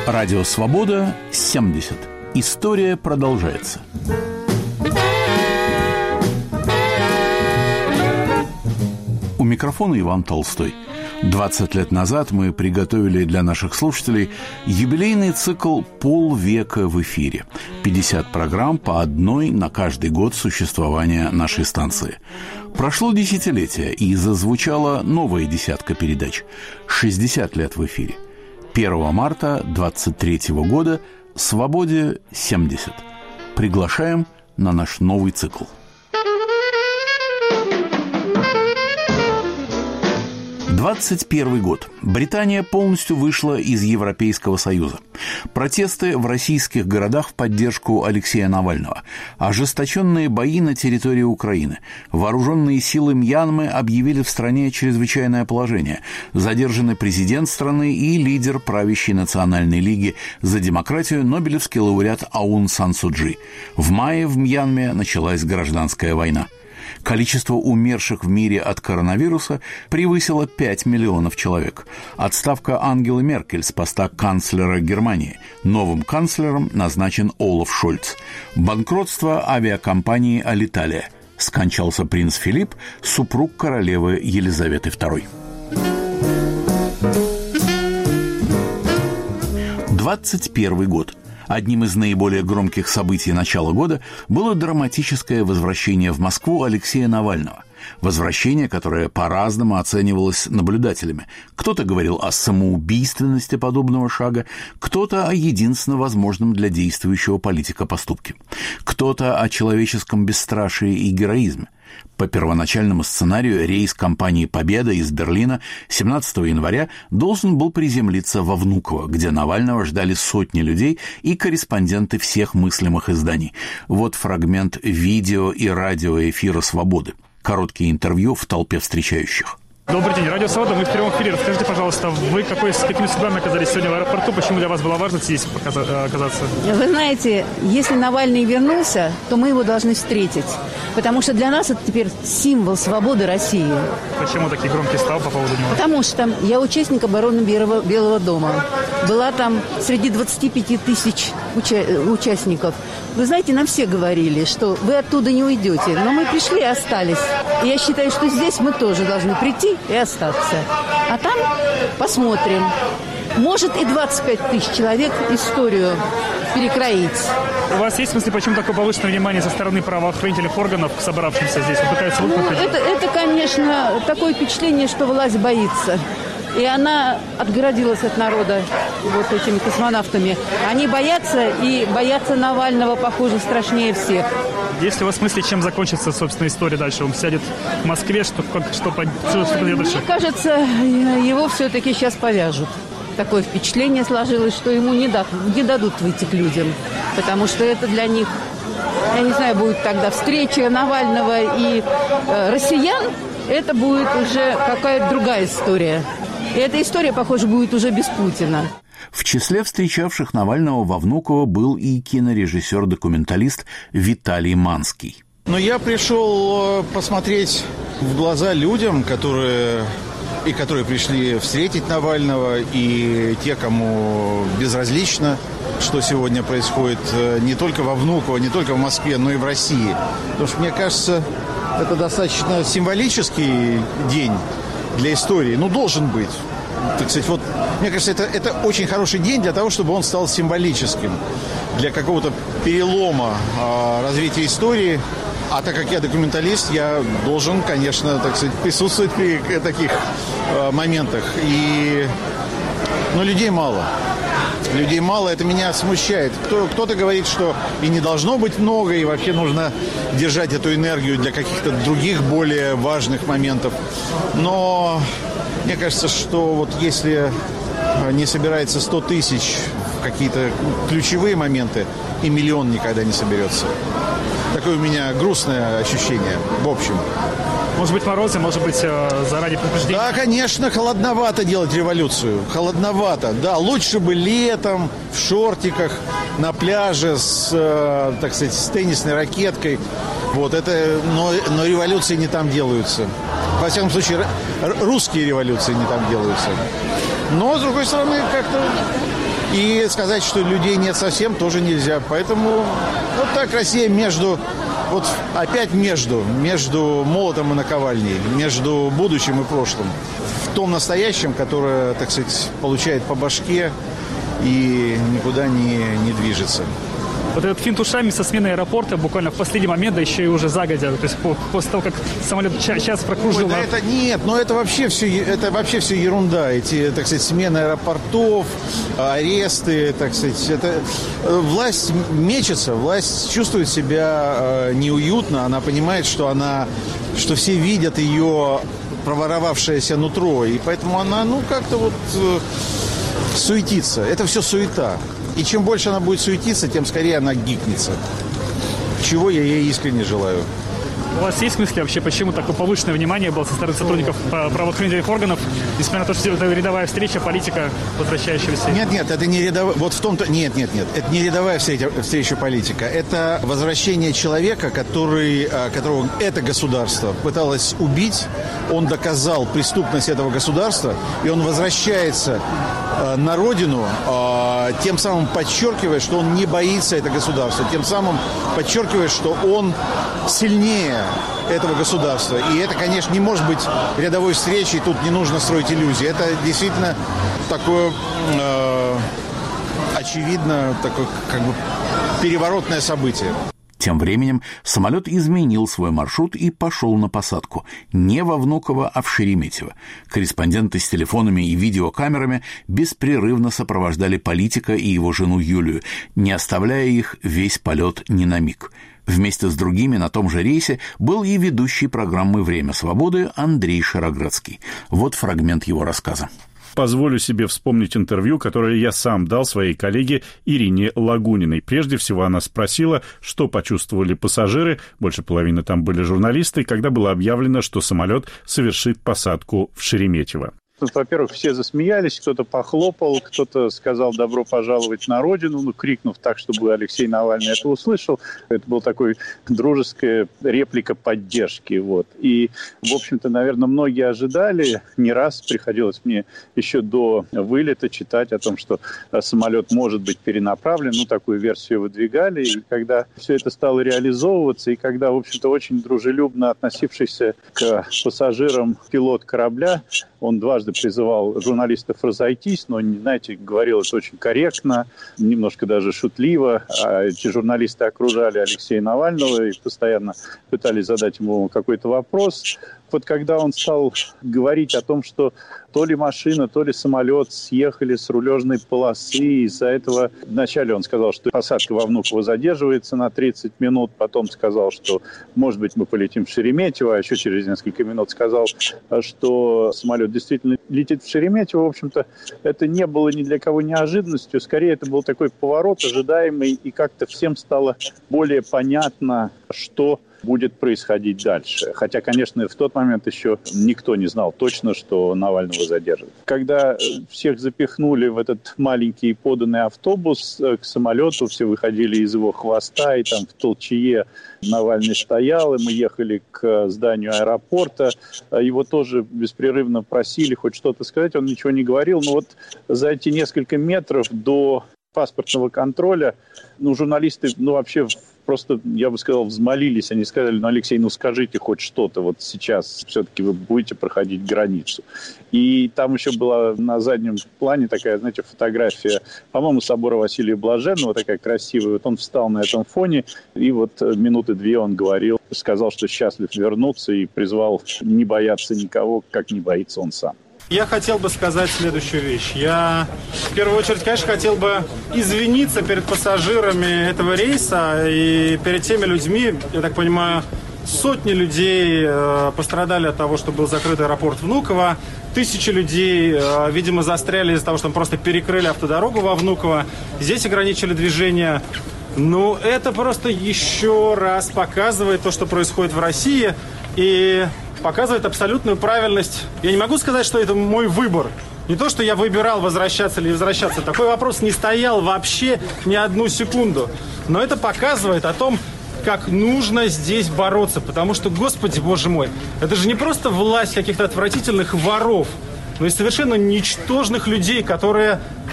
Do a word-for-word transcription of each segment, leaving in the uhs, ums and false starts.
Радио «Свобода» семьдесят. История продолжается. У микрофона Иван Толстой. двадцать лет назад мы приготовили для наших слушателей юбилейный цикл «Полвека в эфире». пятьдесят программ по одной на каждый год существования нашей станции. Прошло десятилетие, и зазвучала новая десятка передач. шестьдесят лет в эфире. первого марта двадцать третьего года «Свободе семьдесят». Приглашаем на наш новый цикл. двадцать первый год. Британия полностью вышла из Европейского Союза. Протесты в российских городах в поддержку Алексея Навального. Ожесточенные бои на территории Украины. Вооруженные силы Мьянмы объявили в стране чрезвычайное положение. Задержаны президент страны и лидер правящей Национальной лиги за демократию, нобелевский лауреат Аун Сан Су Чжи. В мае в Мьянме началась гражданская война. Количество умерших в мире от коронавируса превысило пять миллионов человек. Отставка Ангелы Меркель с поста канцлера Германии. Новым канцлером назначен Олаф Шольц. Банкротство авиакомпании «Алиталия». Скончался принц Филипп, супруг королевы Елизаветы второй. двадцать первый год. Одним из наиболее громких событий начала года было драматическое возвращение в Москву Алексея Навального. Возвращение, которое по-разному оценивалось наблюдателями. Кто-то говорил о самоубийственности подобного шага, кто-то о единственно возможном для действующего политика поступке, кто-то о человеческом бесстрашии и героизме. По первоначальному сценарию рейс компании «Победа» из Берлина семнадцатого января должен был приземлиться во Внуково, где Навального ждали сотни людей и корреспонденты всех мыслимых изданий. Вот фрагмент видео и радиоэфира «Свободы». Короткие интервью в толпе встречающих. Добрый день, Радио Свобода, мы в прямом эфире. Расскажите, пожалуйста, вы какой, с какими судьбами оказались сегодня в аэропорту? Почему для вас было важно здесь оказаться? Вы знаете, если Навальный вернулся, то мы его должны встретить. Потому что для нас это теперь символ свободы России. Почему такие громкие слова по поводу него? Потому что я участник обороны Белого, Белого дома. Была там среди двадцати пяти тысяч уча- участников. Вы знаете, нам все говорили, что вы оттуда не уйдете. Но мы пришли и остались. И я считаю, что здесь мы тоже должны прийти и остаться. А там посмотрим. Может и двадцать пять тысяч человек историю перекроить. У вас есть в смысле, почему такое повышенное внимание со стороны правоохранительных органов к собравшимся здесь? Вы пытаетесь ну, это, это, конечно, такое впечатление, что власть боится. И она отгородилась от народа вот этими космонавтами. Они боятся, и боятся Навального, похоже, страшнее всех. Есть ли у вас мысли, чем закончится, собственно, история дальше? Он сядет в Москве, что, как, что, что, что Мне дальше? кажется, его все-таки сейчас повяжут. Такое впечатление сложилось, что ему не, дад, не дадут выйти к людям. Потому что это для них, я не знаю, будет тогда встреча Навального и э, россиян. Это будет уже какая-то другая история. И эта история, похоже, будет уже без Путина. В числе встречавших Навального во Внуково был и кинорежиссер-документалист Виталий Манский. Но я пришел посмотреть в глаза людям, которые, и которые пришли встретить Навального, и те, кому безразлично, что сегодня происходит не только во Внуково, не только в Москве, но и в России. Потому что, мне кажется, это достаточно символический день для истории. Ну, должен быть. Так сказать, вот, мне кажется, это, это очень хороший день для того, чтобы он стал символическим. Для какого-то перелома э, развития истории. А так как я документалист, я должен, конечно, так сказать, присутствовать при таких э, моментах. И... Но людей мало. Людей мало, это меня смущает. Кто, кто-то говорит, что и не должно быть много, и вообще нужно держать эту энергию для каких-то других более важных моментов. Но мне кажется, что вот если не собирается сто тысяч в какие-то ключевые моменты, и миллион никогда не соберется. Такое у меня грустное ощущение, в общем. Может быть, морозы, может быть, заради предупреждения? Да, конечно, холодновато делать революцию. Холодновато, да. Лучше бы летом, в шортиках, на пляже с, э, так сказать, с теннисной ракеткой. Вот это, но, но революции не там делаются. Во всяком случае, русские революции не там делаются. Но, с другой стороны, как-то И сказать, что людей нет совсем, тоже нельзя. Поэтому вот так Россия между, вот опять между, между молотом и наковальней, между будущим и прошлым. В том настоящем, которое, так сказать, получает по башке и никуда не, не движется. Вот этот финт ушами со смены аэропорта буквально в последний момент, да еще и уже загодя, то есть после того, как самолет час прокружил... Ой, да это нет, но это вообще все, это вообще все ерунда. Эти, так сказать, смены аэропортов, аресты, так сказать, это власть мечется, власть чувствует себя неуютно, она понимает, что она, что все видят ее проворовавшееся нутро, и поэтому она, ну, как-то вот суетится. Это все суета. И чем больше она будет суетиться, тем скорее она гикнется. Чего я ей искренне желаю. У вас есть мысли вообще, почему такое повышенное внимание было со стороны сотрудников правоохранительных органов, несмотря на то, что это рядовая встреча, политика, возвращающаяся? Нет, нет, это не рядовая... Вот в том-то... Нет, нет, нет. Это не рядовая встреча, встреча политика. Это возвращение человека, который, которого это государство пыталось убить. Он доказал преступность этого государства, и он возвращается на родину, тем самым подчеркивая, что он не боится это государство, тем самым подчеркивая, что он сильнее этого государства. И это, конечно, не может быть рядовой встречей, тут не нужно строить иллюзии. Это действительно такое, э, очевидно, такое как бы переворотное событие. Тем временем самолет изменил свой маршрут и пошел на посадку. Не во Внуково, а в Шереметьево. Корреспонденты с телефонами и видеокамерами беспрерывно сопровождали политика и его жену Юлию, не оставляя их весь полет ни на миг. Вместе с другими на том же рейсе был и ведущий программы «Время свободы» Андрей Шароградский. Вот фрагмент его рассказа. Позволю себе вспомнить интервью, которое я сам дал своей коллеге Ирине Лагуниной. Прежде всего она спросила, что почувствовали пассажиры, больше половины там были журналисты, когда было объявлено, что самолет совершит посадку в Шереметьево. Тут, во-первых, все засмеялись, кто-то похлопал, кто-то сказал «добро пожаловать на родину», ну, крикнув так, чтобы Алексей Навальный это услышал. Это была такая дружеская реплика поддержки. Вот. И, в общем-то, наверное, многие ожидали. Не раз приходилось мне еще до вылета читать о том, что самолет может быть перенаправлен. Ну, такую версию выдвигали. И когда все это стало реализовываться, и когда, в общем-то, очень дружелюбно относившийся к пассажирам пилот корабля, он дважды призывал журналистов разойтись, но, знаете, говорил это очень корректно, немножко даже шутливо. А эти журналисты окружали Алексея Навального и постоянно пытались задать ему какой-то вопрос. Вот когда он стал говорить о том, что то ли машина, то ли самолет съехали с рулежной полосы, из-за этого вначале он сказал, что посадка во Внуково задерживается на тридцать минут, потом сказал, что, может быть, мы полетим в Шереметьево, а еще через несколько минут сказал, что самолет действительно летит в Шереметьево. В общем-то, это не было ни для кого неожиданностью, скорее это был такой поворот ожидаемый, и как-то всем стало более понятно, что будет происходить дальше. Хотя, конечно, в тот момент еще никто не знал точно, что Навального задержат. Когда всех запихнули в этот маленький поданный автобус к самолету, все выходили из его хвоста, и там в толчее Навальный стоял, и мы ехали к зданию аэропорта. Его тоже беспрерывно просили хоть что-то сказать, он ничего не говорил. Но вот за эти несколько метров до паспортного контроля, ну, журналисты, ну, вообще просто, я бы сказал, взмолились. Они сказали: ну, Алексей, ну, скажите хоть что-то. Вот сейчас все-таки вы будете проходить границу. И там еще была на заднем плане такая, знаете, фотография, по-моему, собора Василия Блаженного, такая красивая. Вот он встал на этом фоне, и вот минуты две он говорил, сказал, что счастлив вернуться, и призвал не бояться никого, как не боится он сам. Я хотел бы сказать следующую вещь. Я, в первую очередь, конечно, хотел бы извиниться перед пассажирами этого рейса и перед теми людьми, я так понимаю, сотни людей э, пострадали от того, что был закрыт аэропорт Внуково. Тысячи людей, э, видимо, застряли из-за того, что там просто перекрыли автодорогу во Внуково. Здесь ограничили движение. Ну, это просто еще раз показывает то, что происходит в России. И показывает абсолютную правильность. Я не могу сказать, что это мой выбор. Не то, что я выбирал, возвращаться или не возвращаться. Такой вопрос не стоял вообще ни одну секунду. Но это показывает о том, как нужно здесь бороться. Потому что, Господи, Боже мой, это же не просто власть каких-то отвратительных воров, но и совершенно ничтожных людей, которые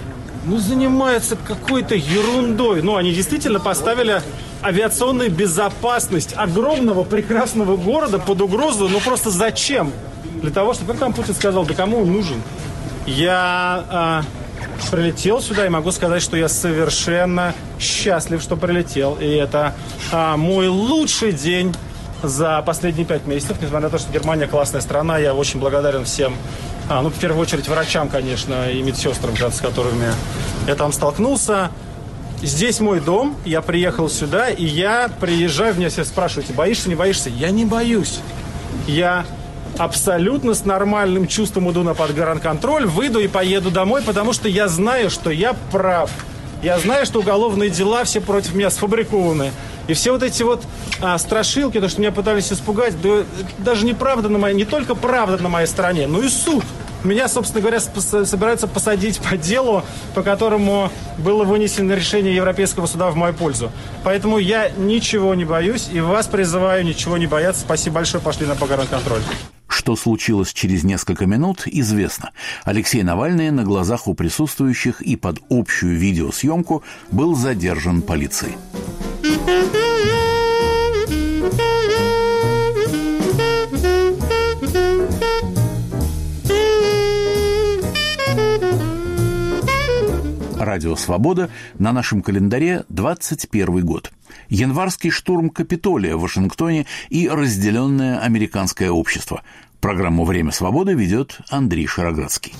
ну, занимаются какой-то ерундой. Ну, они действительно поставили авиационную безопасность огромного прекрасного города под угрозу. Ну, просто зачем? Для того, чтобы, как там Путин сказал, да кому он нужен? Я а, прилетел сюда и могу сказать, что я совершенно счастлив, что прилетел. И это а, мой лучший день за последние пять месяцев. Несмотря на то, что Германия классная страна, я очень благодарен всем. А, ну, в первую очередь, врачам, конечно, и медсестрам, с которыми я там столкнулся. Здесь мой дом, я приехал сюда, и я приезжаю, меня все спрашиваете, боишься, не боишься? Я не боюсь. Я абсолютно с нормальным чувством иду на подгранконтроль, выйду и поеду домой, потому что я знаю, что я прав. Я знаю, что уголовные дела все против меня сфабрикованы. И все вот эти вот а, страшилки, то, что меня пытались испугать, да, даже неправда на моей, не только правда на моей стороне, но и суд. Меня, собственно говоря, собираются посадить по делу, по которому было вынесено решение Европейского суда в мою пользу. Поэтому я ничего не боюсь и вас призываю ничего не бояться. Спасибо большое, пошли на погранконтроль. Что случилось через несколько минут, известно. Алексей Навальный на глазах у присутствующих и под общую видеосъемку был задержан полицией. Радио «Свобода», на нашем календаре двадцать первый год. Январский штурм Капитолия в Вашингтоне и разделенное американское общество. Программу «Время свободы» ведет Андрей Шароградский.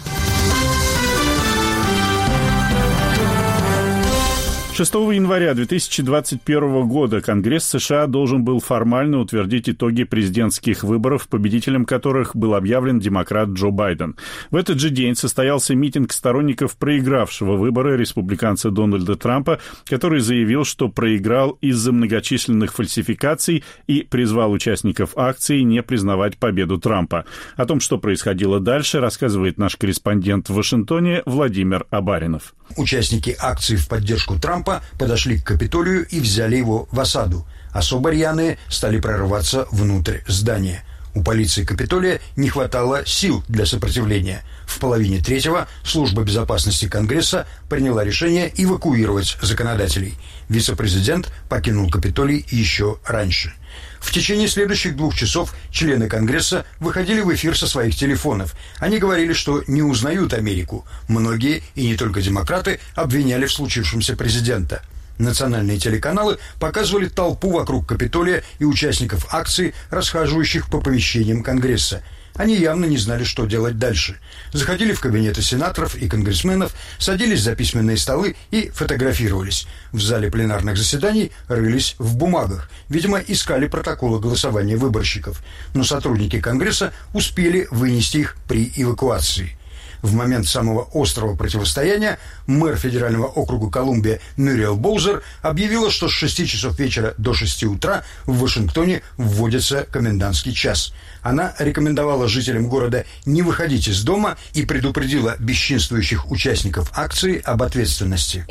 шестого января две тысячи двадцать первого года Конгресс США должен был формально утвердить итоги президентских выборов, победителем которых был объявлен демократ Джо Байден. В этот же день состоялся митинг сторонников проигравшего выборы республиканца Дональда Трампа, который заявил, что проиграл из-за многочисленных фальсификаций и призвал участников акции не признавать победу Трампа. О том, что происходило дальше, рассказывает наш корреспондент в Вашингтоне Владимир Абаринов. Участники акции в поддержку Трампа подошли к Капитолию и взяли его в осаду. Особо рьяные стали прорываться внутрь здания. У полиции Капитолия не хватало сил для сопротивления. В половине третьего служба безопасности Конгресса приняла решение эвакуировать законодателей. Вице-президент покинул Капитолий еще раньше. В течение следующих двух часов члены Конгресса выходили в эфир со своих телефонов. Они говорили, что не узнают Америку. Многие, и не только демократы, обвиняли в случившемся президента. Национальные телеканалы показывали толпу вокруг Капитолия и участников акции, расхаживающих по помещениям Конгресса. Они явно не знали, что делать дальше. Заходили в кабинеты сенаторов и конгрессменов, садились за письменные столы и фотографировались. В зале пленарных заседаний рылись в бумагах. Видимо, искали протоколы голосования выборщиков. Но сотрудники Конгресса успели вынести их при эвакуации. В момент самого острого противостояния мэр федерального округа Колумбия Мюриэл Боузер объявила, что с шести часов вечера до шести утра в Вашингтоне вводится комендантский час. Она рекомендовала жителям города не выходить из дома и предупредила бесчинствующих участников акции об ответственности.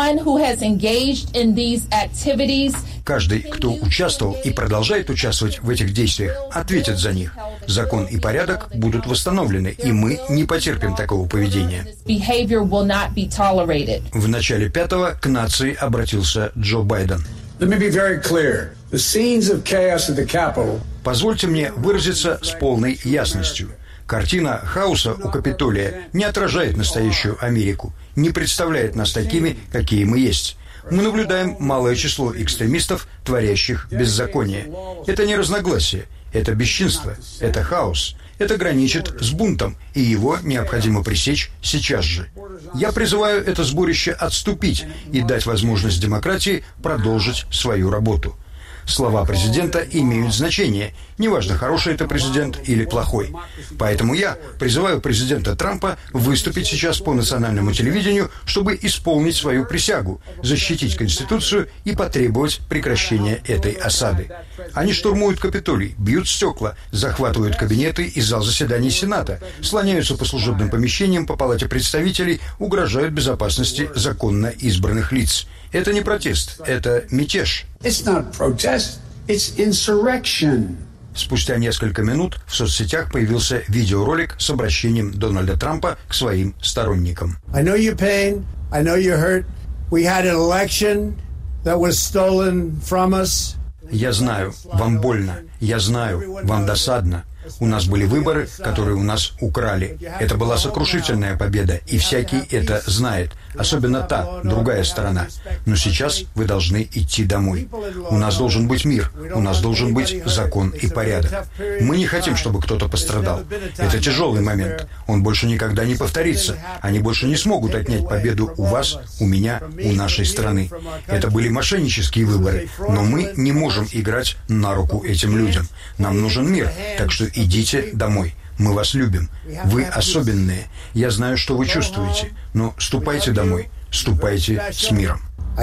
Каждый, кто участвовал и продолжает участвовать в этих действиях, ответит за них. Закон и порядок будут восстановлены, и мы не потерпим такого поведения. В начале пятого к нации обратился Джо Байден. Позвольте мне выразиться с полной ясностью. Картина хаоса у Капитолия не отражает настоящую Америку, не представляет нас такими, какие мы есть. Мы наблюдаем малое число экстремистов, творящих беззаконие. Это не разногласие, это бесчинство, это хаос. Это граничит с бунтом, и его необходимо пресечь сейчас же. Я призываю это сборище отступить и дать возможность демократии продолжить свою работу. Слова президента имеют значение, неважно, хороший это президент или плохой. Поэтому я призываю президента Трампа выступить сейчас по национальному телевидению, чтобы исполнить свою присягу, защитить Конституцию и потребовать прекращения этой осады. Они штурмуют Капитолий, бьют стекла, захватывают кабинеты и зал заседаний Сената, слоняются по служебным помещениям, по Палате представителей, угрожают безопасности законно избранных лиц. Это не протест, это мятеж. It's not protest, it's insurrection. Спустя несколько минут в соцсетях появился видеоролик с обращением Дональда Трампа к своим сторонникам. I know your pain. I know you're hurt. We had an election that was stolen from us. Я знаю, вам больно. Я знаю, вам досадно. У нас были выборы, которые у нас украли. Это была сокрушительная победа, и всякий это знает. Особенно та, другая сторона. Но сейчас вы должны идти домой. У нас должен быть мир. У нас должен быть закон и порядок. Мы не хотим, чтобы кто-то пострадал. Это тяжелый момент. Он больше никогда не повторится. Они больше не смогут отнять победу у вас, у меня, у нашей страны. Это были мошеннические выборы, но мы не можем играть на руку этим людям. Нам нужен мир, так что идите домой. Мы вас любим. Вы особенные. Я знаю, что вы чувствуете. Но ступайте домой. Ступайте с миром.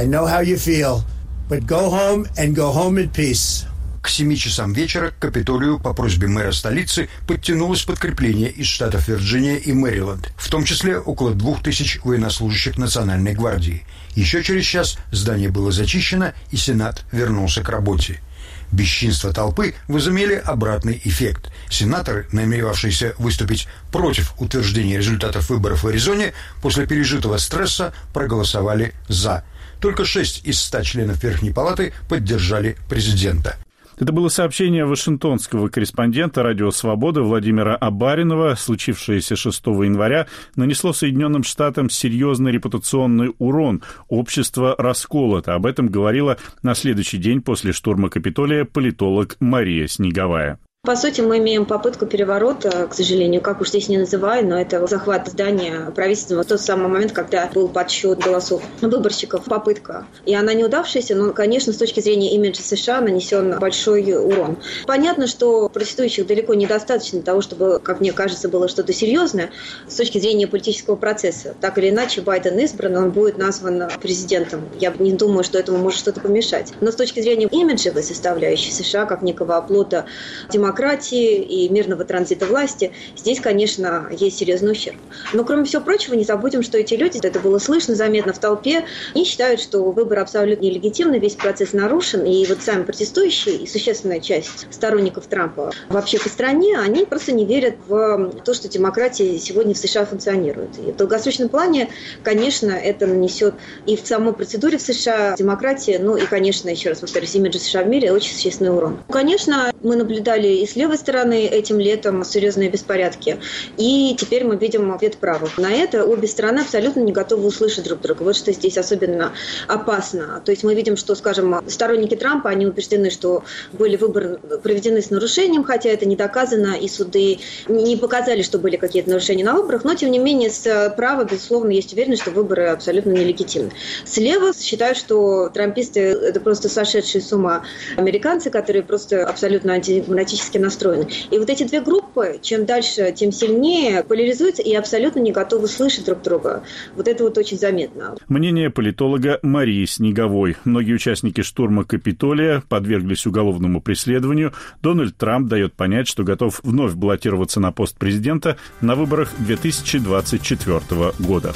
К семи часам вечера к Капитолию по просьбе мэра столицы подтянулось подкрепление из штатов Вирджиния и Мэриленд, в том числе около двух тысяч военнослужащих Национальной гвардии. Еще через час здание было зачищено, и Сенат вернулся к работе. Бесчинства толпы возымели обратный эффект. Сенаторы, намеревавшиеся выступить против утверждения результатов выборов в Аризоне, после пережитого стресса проголосовали «за». Только шесть из ста членов Верхней палаты поддержали президента. Это было сообщение вашингтонского корреспондента «Радио Свобода» Владимира Абаринова. Случившееся шестого января нанесло Соединенным Штатам серьезный репутационный урон. Общество расколото. Об этом говорила на следующий день после штурма Капитолия политолог Мария Снеговая. По сути, мы имеем попытку переворота, к сожалению, как уж здесь не называй, но это захват здания правительства в тот самый момент, когда был подсчет голосов выборщиков, попытка. И она неудавшаяся, но, конечно, с точки зрения имиджа США нанесен большой урон. Понятно, что протестующих далеко недостаточно для того, чтобы, как мне кажется, было что-то серьезное с точки зрения политического процесса. Так или иначе, Байден избран, он будет назван президентом. Я не думаю, что этому может что-то помешать. Но с точки зрения имиджевой составляющей США, как некого оплота демократии, демократии и мирного транзита власти, здесь, конечно, есть серьезный ущерб. Но, кроме всего прочего, не забудем, что эти люди, это было слышно заметно в толпе, они считают, что выборы абсолютно нелегитимны, весь процесс нарушен, и вот сами протестующие и существенная часть сторонников Трампа вообще по стране, они просто не верят в то, что демократия сегодня в США функционирует. И в долгосрочном плане, конечно, это нанесет и в самой процедуре в США демократии, ну и, конечно, еще раз повторюсь, имиджа США в мире очень существенный урон. Конечно, мы наблюдали и с левой стороны этим летом серьезные беспорядки. И теперь мы видим ответ правых. На это обе стороны абсолютно не готовы услышать друг друга. Вот что здесь особенно опасно. То есть мы видим, что, скажем, сторонники Трампа, они убеждены, что были выборы проведены с нарушением, хотя это не доказано, и суды не показали, что были какие-то нарушения на выборах, но, тем не менее, с права, безусловно, есть уверенность, что выборы абсолютно нелегитимны. Слева считают, что трамписты – это просто сошедшие с ума американцы, которые просто абсолютно антидемократически настроены. И вот эти две группы, чем дальше, тем сильнее поляризуются и абсолютно не готовы слышать друг друга. Вот это вот очень заметно. Мнение политолога Марии Снеговой. Многие участники штурма Капитолия подверглись уголовному преследованию. Дональд Трамп дает понять, что готов вновь баллотироваться на пост президента на выборах две тысячи двадцать четвёртого года.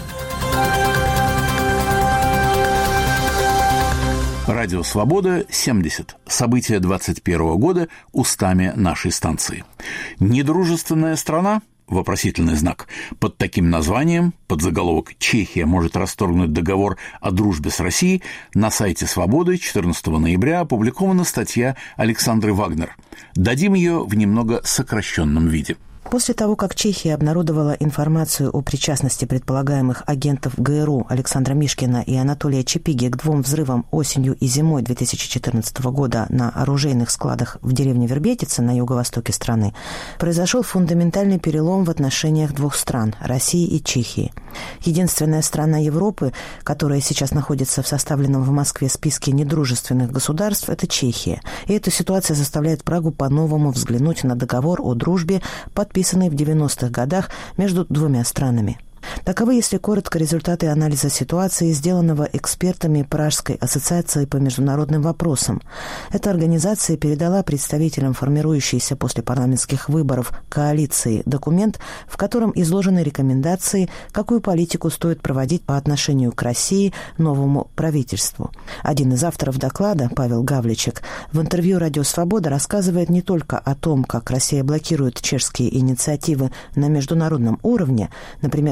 Радио «Свобода» семьдесят. События двадцать первого года устами нашей станции. Недружественная страна? Вопросительный знак. Под таким названием, под заголовок «Чехия может расторгнуть договор о дружбе с Россией», на сайте «Свободы» четырнадцатого ноября опубликована статья Александры Вагнер. Дадим ее в немного сокращенном виде. После того, как Чехия обнародовала информацию о причастности предполагаемых агентов ГРУ Александра Мишкина и Анатолия Чапиги к двум взрывам осенью и зимой две тысячи четырнадцатого года на оружейных складах в деревне Вербетица на юго-востоке страны, произошел фундаментальный перелом в отношениях двух стран – России и Чехии. Единственная страна Европы, которая сейчас находится в составленном в Москве списке недружественных государств – это Чехия. И эта ситуация заставляет Прагу по-новому взглянуть на договор о дружбе, подписанный в девяностых годах между двумя странами. Таковы, если коротко, результаты анализа ситуации, сделанного экспертами Пражской ассоциации по международным вопросам. Эта организация передала представителям формирующейся после парламентских выборов коалиции документ, в котором изложены рекомендации, какую политику стоит проводить по отношению к России новому правительству. Один из авторов доклада, Павел Гавличек, в интервью «Радио Свобода» рассказывает не только о том, как Россия блокирует чешские инициативы на международном уровне, например, в Арктическом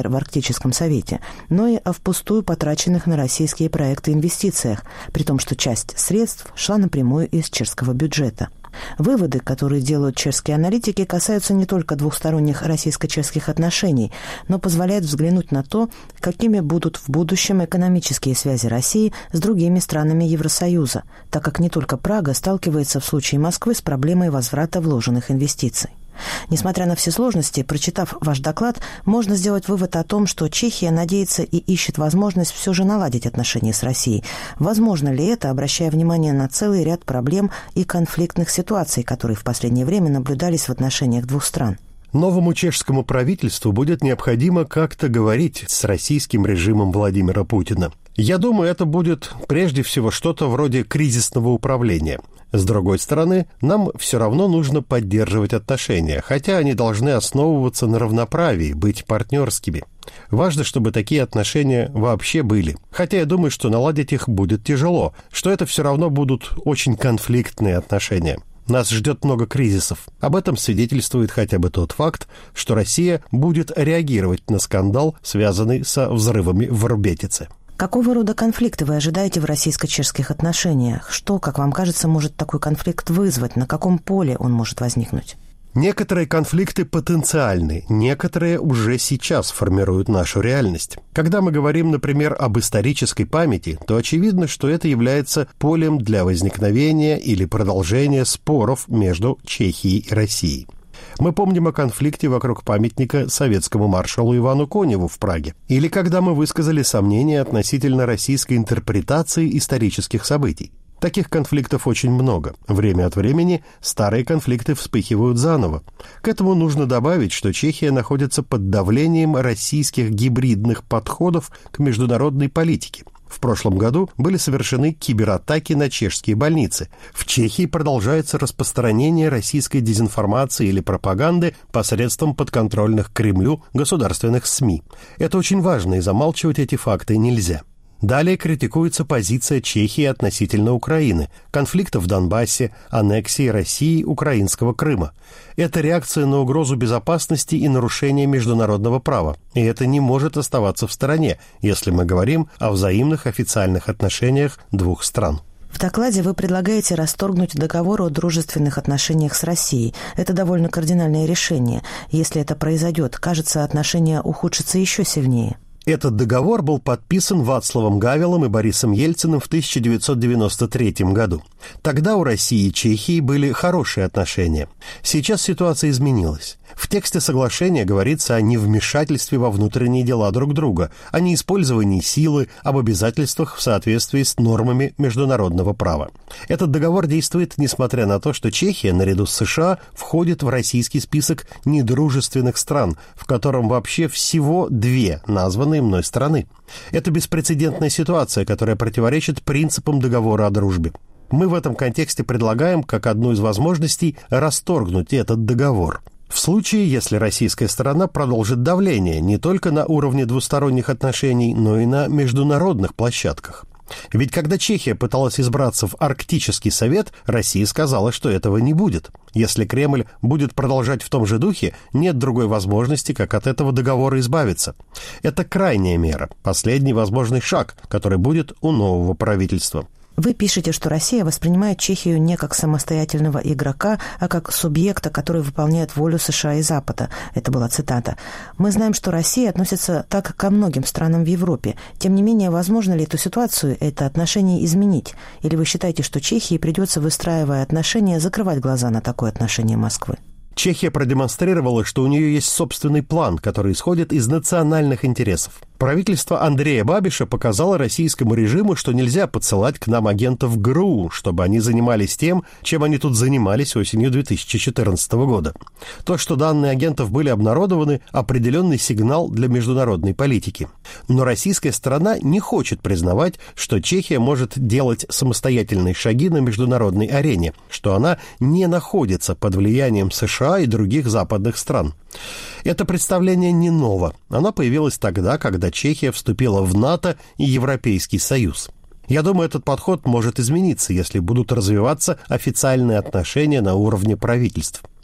Политическом совете, но и о впустую потраченных на российские проекты инвестициях, при том, что часть средств шла напрямую из чешского бюджета. Выводы, которые делают чешские аналитики, касаются не только двухсторонних российско-чешских отношений, но позволяют взглянуть на то, какими будут в будущем экономические связи России с другими странами Евросоюза, так как не только Прага сталкивается в случае Москвы с проблемой возврата вложенных инвестиций. Несмотря на все сложности, прочитав ваш доклад, можно сделать вывод о том, что Чехия надеется и ищет возможность все же наладить отношения с Россией. Возможно ли это, обращая внимание на целый ряд проблем и конфликтных ситуаций, которые в последнее время наблюдались в отношениях двух стран? Новому чешскому правительству будет необходимо как-то говорить с российским режимом Владимира Путина. Я думаю, это будет прежде всего что-то вроде кризисного управления. С другой стороны, нам все равно нужно поддерживать отношения, хотя они должны основываться на равноправии, быть партнерскими. Важно, чтобы такие отношения вообще были. Хотя я думаю, что наладить их будет тяжело, что это все равно будут очень конфликтные отношения. Нас ждет много кризисов. Об этом свидетельствует хотя бы тот факт, что Россия будет реагировать на скандал, связанный со взрывами в Рубетице. Какого рода конфликты вы ожидаете в российско-чешских отношениях? Что, как вам кажется, может такой конфликт вызвать? На каком поле он может возникнуть? Некоторые конфликты потенциальны, некоторые уже сейчас формируют нашу реальность. Когда мы говорим, например, об исторической памяти, то очевидно, что это является полем для возникновения или продолжения споров между Чехией и Россией. Мы помним о конфликте вокруг памятника советскому маршалу Ивану Коневу в Праге. Или когда мы высказали сомнения относительно российской интерпретации исторических событий. Таких конфликтов очень много. Время от времени старые конфликты вспыхивают заново. К этому нужно добавить, что Чехия находится под давлением российских гибридных подходов к международной политике. В прошлом году были совершены кибератаки на чешские больницы. В Чехии продолжается распространение российской дезинформации или пропаганды посредством подконтрольных Кремлю государственных СМИ. Это очень важно, и замалчивать эти факты нельзя. Далее критикуется позиция Чехии относительно Украины, конфликта в Донбассе, аннексии России украинского Крыма. Это реакция на угрозу безопасности и нарушение международного права. И это не может оставаться в стороне, если мы говорим о взаимных официальных отношениях двух стран. В докладе вы предлагаете расторгнуть договор о дружественных отношениях с Россией. Это довольно кардинальное решение. Если это произойдет, кажется, отношения ухудшатся еще сильнее. Этот договор был подписан Вацлавом Гавелом и Борисом Ельциным в тысяча девятьсот девяносто третьем году. Тогда у России и Чехии были хорошие отношения. Сейчас ситуация изменилась. В тексте соглашения говорится о невмешательстве во внутренние дела друг друга, о неиспользовании силы, об обязательствах в соответствии с нормами международного права. Этот договор действует, несмотря на то, что Чехия, наряду с США, входит в российский список недружественных стран, в котором вообще всего две названные мной страны. Это беспрецедентная ситуация, которая противоречит принципам договора о дружбе. Мы в этом контексте предлагаем, как одну из возможностей, расторгнуть этот договор. В случае, если российская сторона продолжит давление не только на уровне двусторонних отношений, но и на международных площадках. Ведь когда Чехия пыталась избраться в Арктический совет, Россия сказала, что этого не будет. Если Кремль будет продолжать в том же духе, нет другой возможности, как от этого договора избавиться. Это крайняя мера, последний возможный шаг, который будет у нового правительства. Вы пишете, что Россия воспринимает Чехию не как самостоятельного игрока, а как субъекта, который выполняет волю США и Запада. Это была цитата. Мы знаем, что Россия относится так ко многим странам в Европе. Тем не менее, возможно ли эту ситуацию, это отношение изменить? Или вы считаете, что Чехии придется, выстраивая отношения, закрывать глаза на такое отношение Москвы? Чехия продемонстрировала, что у нее есть собственный план, который исходит из национальных интересов. Правительство Андрея Бабиша показало российскому режиму, что нельзя подсылать к нам агентов ГРУ, чтобы они занимались тем, чем они тут занимались осенью две тысячи четырнадцатого года. То, что данные агентов были обнародованы, определенный сигнал для международной политики. Но российская сторона не хочет признавать, что Чехия может делать самостоятельные шаги на международной арене, что она не находится под влиянием США и других западных стран. Это представление не ново. Оно появилось тогда, когда Чехия вступила в НАТО и Европейский Союз. Я думаю, этот подход может измениться, если будут развиваться официальные отношения на уровне правительств.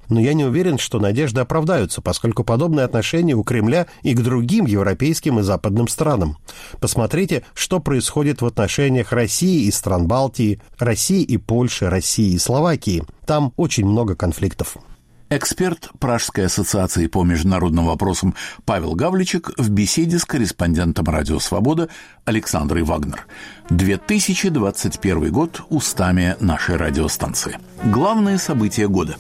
Но я не уверен, что надежды оправдаются, поскольку подобные отношения у Кремля и к другим европейским и западным странам. Посмотрите, что происходит в отношениях России и стран Балтии, России и Польши, России и Словакии. Там очень много конфликтов. Эксперт Пражской ассоциации по международным вопросам Павел Гавличек в беседе с корреспондентом «Радио Свобода» Александрой Вагнер. две тысячи двадцать первый год устами нашей радиостанции. Главные события года.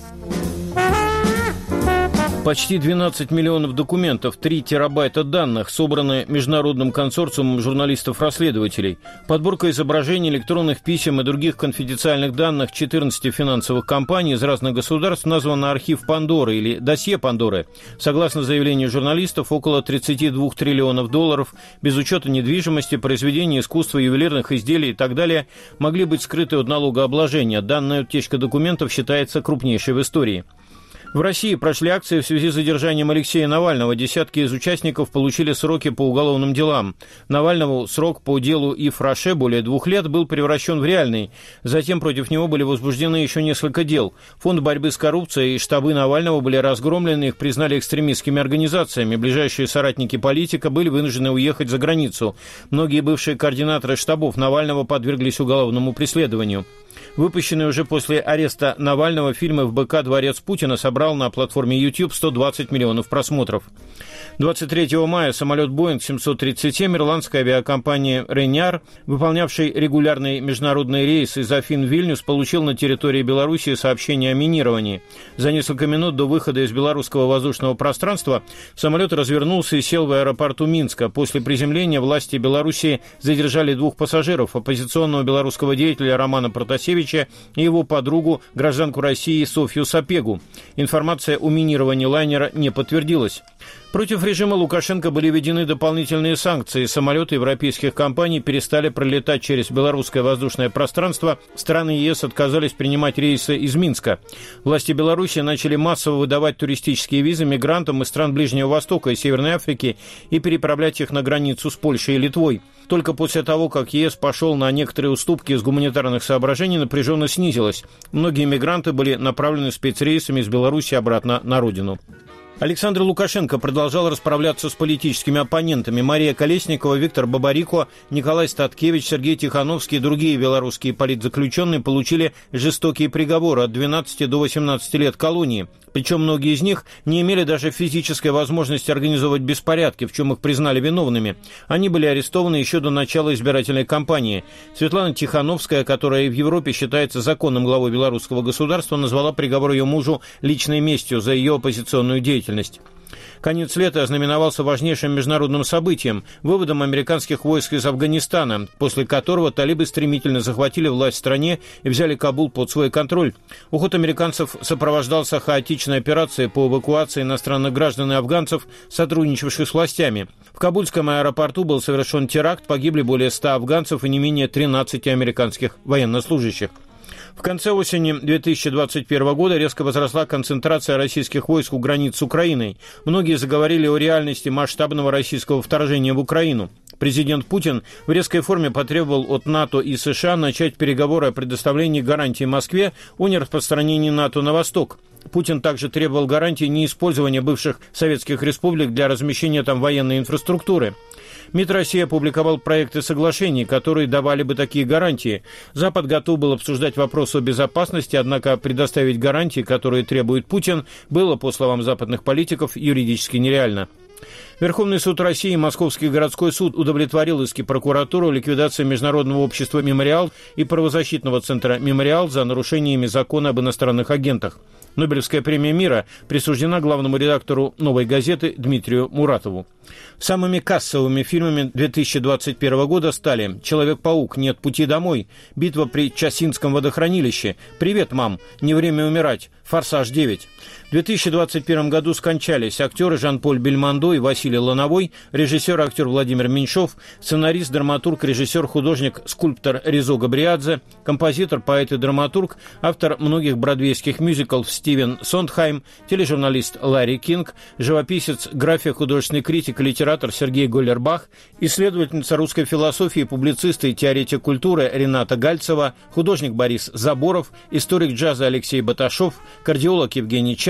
Почти двенадцать миллионов документов, три терабайта данных, собраны международным консорциумом журналистов-расследователей. Подборка изображений, электронных писем и других конфиденциальных данных четырнадцати финансовых компаний из разных государств названа «Архив Пандоры» или «Досье Пандоры». Согласно заявлению журналистов, около тридцать два триллионов долларов, без учета недвижимости, произведений искусства, ювелирных изделий и так далее, могли быть скрыты от налогообложения. Данная утечка документов считается крупнейшей в истории. В России прошли акции в связи с задержанием Алексея Навального. Десятки из участников получили сроки по уголовным делам. Навальному срок по делу Ив Роше более двух лет был превращен в реальный. Затем против него были возбуждены еще несколько дел. Фонд борьбы с коррупцией и штабы Навального были разгромлены, их признали экстремистскими организациями. Ближайшие соратники политика были вынуждены уехать за границу. Многие бывшие координаторы штабов Навального подверглись уголовному преследованию. Выпущенный уже после ареста Навального фильм эф бэ ка «Дворец Путина» собрал на платформе YouTube сто двадцать миллионов просмотров. двадцать третьего мая самолет Боинг семьсот тридцать семь ирландской авиакомпании Ryanair, выполнявший регулярный международный рейс из Афин в Вильнюс, получил на территории Белоруссии сообщение о минировании. За несколько минут до выхода из белорусского воздушного пространства самолет развернулся и сел в аэропорту Минска. После приземления власти Белоруссии задержали двух пассажиров: оппозиционного белорусского деятеля Романа Протасевича и его подругу, гражданку России Софью Сапегу. Информация о минировании лайнера не подтвердилась. Против режима Лукашенко были введены дополнительные санкции. Самолеты европейских компаний перестали пролетать через белорусское воздушное пространство. Страны е эс отказались принимать рейсы из Минска. Власти Беларуси начали массово выдавать туристические визы мигрантам из стран Ближнего Востока и Северной Африки и переправлять их на границу с Польшей и Литвой. Только после того, как е эс пошел на некоторые уступки из гуманитарных соображений, напряженность снизилась. Многие мигранты были направлены спецрейсами из Беларуси обратно на родину. Александр Лукашенко продолжал расправляться с политическими оппонентами. Мария Колесникова, Виктор Бабарико, Николай Статкевич, Сергей Тихановский и другие белорусские политзаключенные получили жестокие приговоры от двенадцати до восемнадцати лет колонии. Причем многие из них не имели даже физической возможности организовывать беспорядки, в чем их признали виновными. Они были арестованы еще до начала избирательной кампании. Светлана Тихановская, которая в Европе считается законным главой белорусского государства, назвала приговор ее мужу личной местью за ее оппозиционную деятельность. Конец лета ознаменовался важнейшим международным событием – выводом американских войск из Афганистана, после которого талибы стремительно захватили власть в стране и взяли Кабул под свой контроль. Уход американцев сопровождался хаотичной операцией по эвакуации иностранных граждан и афганцев, сотрудничавших с властями. В кабульском аэропорту был совершен теракт, погибли более ста афганцев и не менее тринадцати американских военнослужащих. В конце осени две тысячи двадцать первого года резко возросла концентрация российских войск у границ с Украиной. Многие заговорили о реальности масштабного российского вторжения в Украину. Президент Путин в резкой форме потребовал от НАТО и США начать переговоры о предоставлении гарантий Москве о нераспространении НАТО на восток. Путин также требовал гарантий неиспользования бывших советских республик для размещения там военной инфраструктуры. МИД России опубликовал проекты соглашений, которые давали бы такие гарантии. Запад готов был обсуждать вопрос о безопасности, однако предоставить гарантии, которые требует Путин, было, по словам западных политиков, юридически нереально. Верховный суд России и Московский городской суд удовлетворил иски прокуратуры о ликвидации Международного общества «Мемориал» и правозащитного центра «Мемориал» за нарушениями закона об иностранных агентах. Нобелевская премия мира присуждена главному редактору «Новой газеты» Дмитрию Муратову. Самыми кассовыми фильмами две тысячи двадцать первого года стали «Человек-паук. Нет пути домой», «Битва при Часинском водохранилище», «Привет, мам. Не время умирать», «Форсаж девять». В две тысячи двадцать первом году скончались актеры Жан-Поль Бельмондо и Василий Лановой, режиссер и актер Владимир Меньшов, сценарист, драматург, режиссер, художник, скульптор Резо Габриадзе, композитор, поэт и драматург, автор многих бродвейских мюзиклов Стивен Сондхайм, тележурналист Ларри Кинг, живописец, график, художественный критик и литератор Сергей Голлербах, исследовательница русской философии, публицист и теоретик культуры Рената Гальцева, художник Борис Заборов, историк джаза Алексей Баташов, кардиолог Евгений Чаз,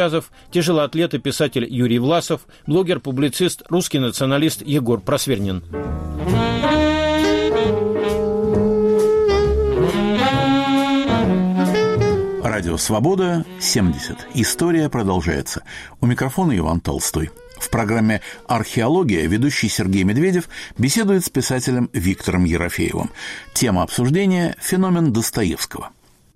рассказов, тяжелоатлет и писатель Юрий Власов, блогер-публицист, русский националист Егор Просвернин. Радио «Свобода», семьдесят. История продолжается. У микрофона Иван Толстой. В программе «Археология» ведущий Сергей Медведев беседует с писателем Виктором Ерофеевым. Тема обсуждения – феномен Достоевского.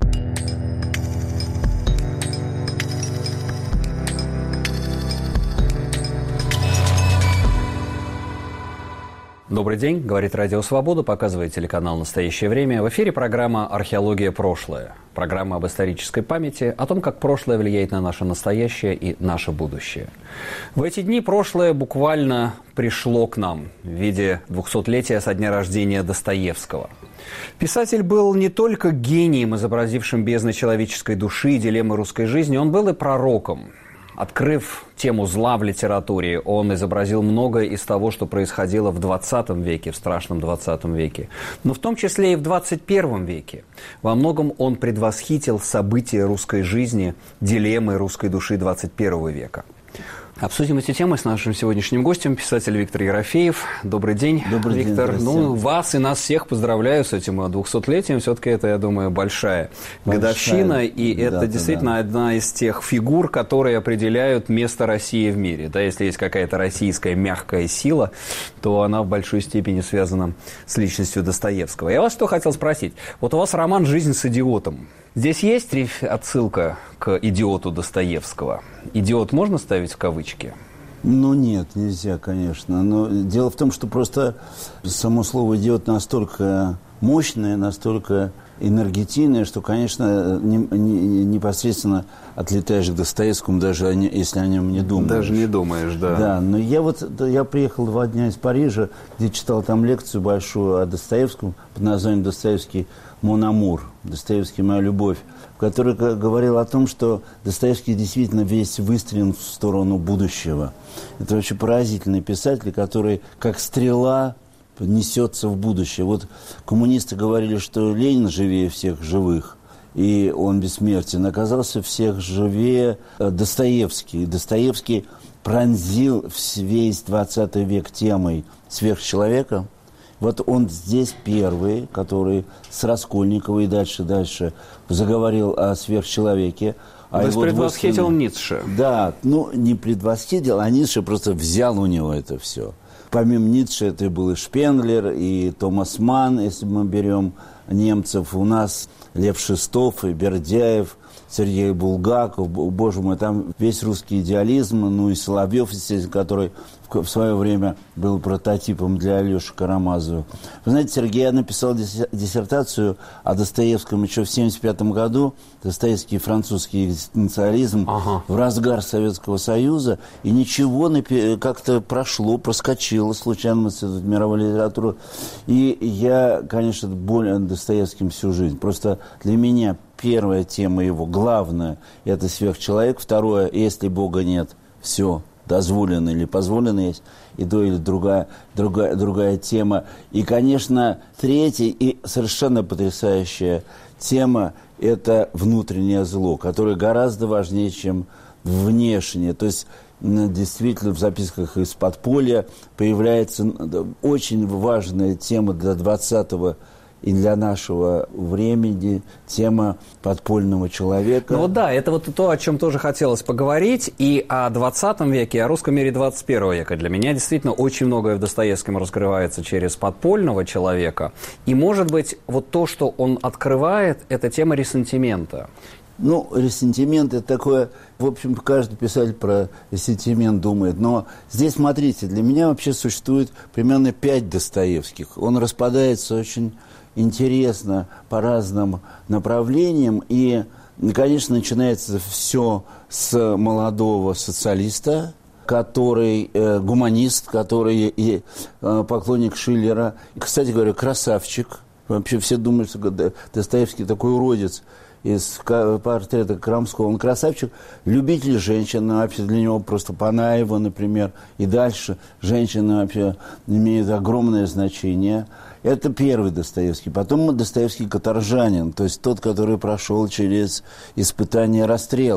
Добрый день, говорит Радио Свобода, показывает телеканал «Настоящее время». В эфире программа «Археология. Прошлое». Программа об исторической памяти, о том, как прошлое влияет на наше настоящее и наше будущее. В эти дни прошлое буквально пришло к нам в виде двухсотлетия со дня рождения Достоевского. Писатель был не только гением, изобразившим бездны человеческой души и дилеммы русской жизни, он был и пророком. Открыв тему зла в литературе, он изобразил многое из того, что происходило в двадцатом веке, в страшном двадцатом веке, но в том числе и в двадцать первом веке. Во многом он предвосхитил события русской жизни, дилеммы русской души двадцать первого века. Обсудим эти темы с нашим сегодняшним гостем, писатель Виктор Ерофеев. Добрый день, Добрый Виктор. День, ну, вас и нас всех поздравляю с этим двухсотлетием. Все-таки это, я думаю, большая, большая годовщина. И это да, действительно да. одна из тех фигур, которые определяют место России в мире. Да, если есть какая-то российская мягкая сила, то она в большой степени связана с личностью Достоевского. Я вас что хотел спросить. Вот у вас роман «Жизнь с идиотом». Здесь есть отсылка к идиоту Достоевского? Идиот можно ставить в кавычки? Ну, нет, нельзя, конечно. Но дело в том, что просто само слово «идиот» настолько мощное, настолько энергетичное, что, конечно, не, не, непосредственно отлетаешь к Достоевскому, даже если о нем не думаешь. Даже не думаешь, да. Да, но я вот, я приехал два дня из Парижа, где читал там лекцию большую о Достоевском, под названием «Достоевский Мон Амур», Достоевский «Моя любовь», в которой говорил о том, что Достоевский действительно весь выстрелен в сторону будущего. Это вообще поразительный писатель, который как стрела несется в будущее. Вот коммунисты говорили, что Ленин живее всех живых, и он бессмертен. Оказался всех живее Достоевский. Достоевский пронзил весь двадцатый век темой сверхчеловека. Вот он здесь первый, который с Раскольникова и дальше-дальше заговорил о сверхчеловеке. То есть предвосхитил Ницше. Да, ну не предвосхитил, а Ницше просто взял у него это все. Помимо Ницше это был и Шпенглер, и Томас Манн, если мы берем немцев. У нас Лев Шестов, и Бердяев, Сергей Булгаков, боже мой, там весь русский идеализм, ну и Соловьев, естественно, который в свое время был прототипом для Алеши Карамазова. Вы знаете, Сергей написал диссертацию о Достоевском еще в семьдесят пятом году, Достоевский французский экзистенциализм, ага. в разгар Советского Союза, и ничего как-то прошло, проскочило случайно с мировой литературы. И я, конечно, болен Достоевским всю жизнь. Просто для меня первая тема его, главная, это сверхчеловек. Второе, если Бога нет, все, дозволено или позволено есть, и то или другая, другая, другая тема. И, конечно, третья и совершенно потрясающая тема – это внутреннее зло, которое гораздо важнее, чем внешнее. То есть, действительно, в записках из подполья появляется очень важная тема для двадцатого века и для нашего времени тема подпольного человека. Ну вот да, это вот то, о чем тоже хотелось поговорить. И о двадцатом веке, и о русском мире двадцать первого века. Для меня действительно очень многое в Достоевском раскрывается через подпольного человека. И, может быть, вот то, что он открывает, это тема ресентимента. Ну, ресентимент – это такое, в общем, каждый писатель про ресентимент думает. Но здесь, смотрите, для меня вообще существует примерно пять Достоевских. Он распадается очень интересно по разным направлениям. И, конечно, начинается все с молодого социалиста, который э, гуманист, который и э, поклонник Шиллера. Кстати говоря, красавчик. Вообще все думают, что Достоевский такой уродец. Из портрета Крамского. Он красавчик, любитель женщин, вообще для него просто Панаева, например, и дальше женщины вообще имеют огромное значение. Это первый Достоевский. Потом Достоевский каторжанин, то есть тот, который прошел через испытание расстрела.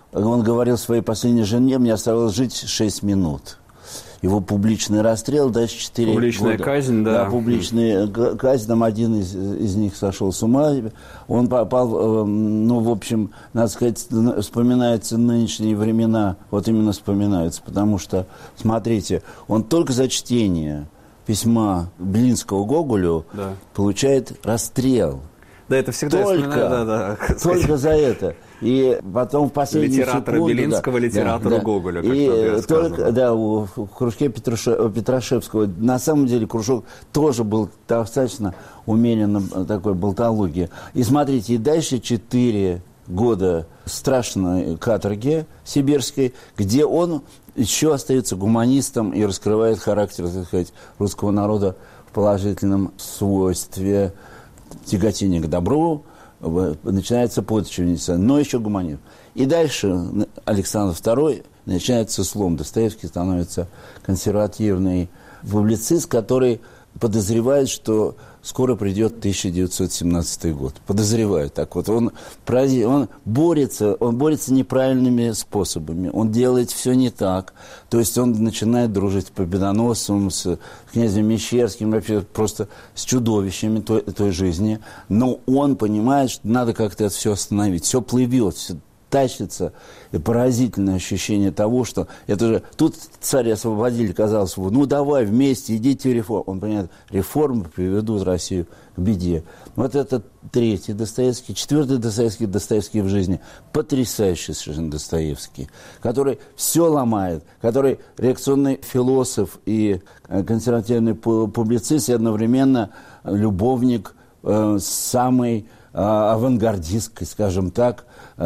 он говорил своей последней жене: мне оставалось жить шесть минут. Его публичный расстрел, дальше четыре Публичная года. казнь, да. Да, публичная казнь, там один из, из них сошел с ума. Он попал, ну, в общем, надо сказать, вспоминаются нынешние времена, вот именно вспоминаются, потому что, смотрите, он только за чтение письма Белинского Гоголю да. получает расстрел. Да, это всегда только, да, да, только за это. И потом в последнюю литератора секунду... Белинского, да, литератора да, Гоголя, как и только, да, в кружке Петруше, Петрашевского, на самом деле, кружок тоже был достаточно умеренно такой болтологии. И смотрите, и дальше четыре года страшной каторги сибирской, где он еще остается гуманистом и раскрывает характер, так сказать, русского народа в положительном свойстве тяготение к добру, начинается подчиниться, но еще гуманизм. И дальше Александр второй начинается слом. Достоевский становится консервативный публицист, который подозревает, что скоро придет тысяча девятьсот семнадцатый год. Подозревает так вот. Он, он борется, он борется неправильными способами. Он делает все не так. То есть он начинает дружить с Победоносцем, с князем Мещерским, вообще просто с чудовищами той, той жизни. Но он понимает, что надо как-то это все остановить. Все плывет, все тащится, и поразительное ощущение того, что это же тут царь-освободитель, казалось, ну давай вместе, идите реформ. Он понимает, реформы приведут Россию к беде. Вот это третий Достоевский. Четвертый Достоевский, Достоевский в жизни. Потрясающий совершенно Достоевский, который все ломает, который реакционный философ и консервативный публицист, и одновременно любовник э, самой э, авангардистской, скажем так,